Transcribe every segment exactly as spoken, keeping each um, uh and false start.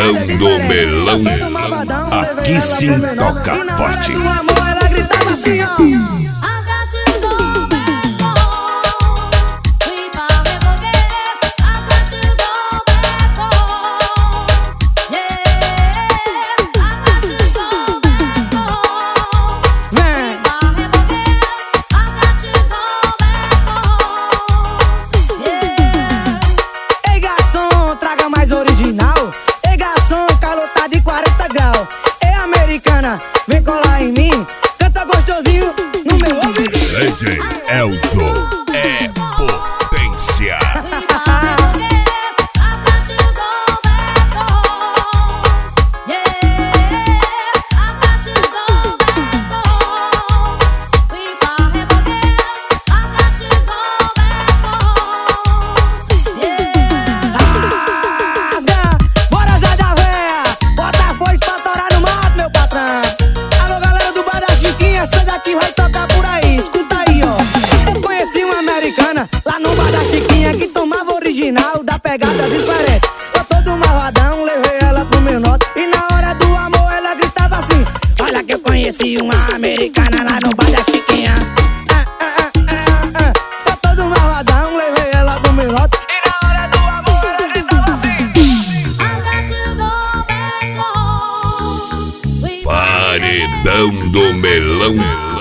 Paredão do Melão. Aqui sim toca forte. Do amor ela gritava assim, ó. Vem colar em mim, canta gostosinho no meu ouvido. D J Elzo é potência. Lá no bar da Chiquinha que tomava original, da pegada diferente. Eu todo malvadão, levei ela pro meu norte. E na hora do amor ela gritava assim: olha que eu conheci uma americana lá no bar da Chiquinha. Ah, ah, ah, ah, ah. Eu todo malvadão, levei ela pro meu norte. E na hora do amor ela gritava assim: Paredão do Melão.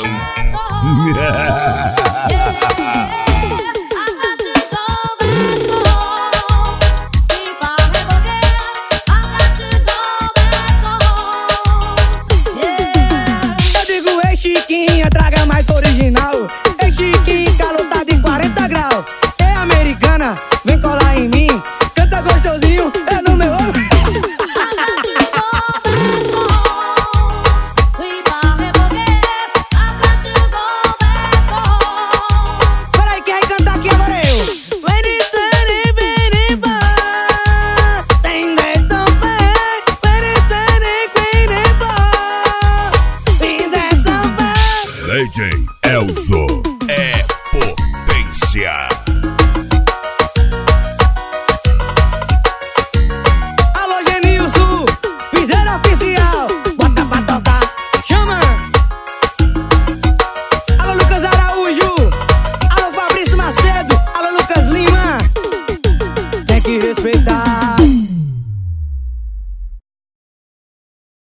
Chiquinha, traga mais original. Ei, Chiquinha, calotado em quarenta graus. É americana, vem colar em mim, canta gostosinho, é no meu ouvido. Peraí, quem vai cantar aqui agora é eu. D J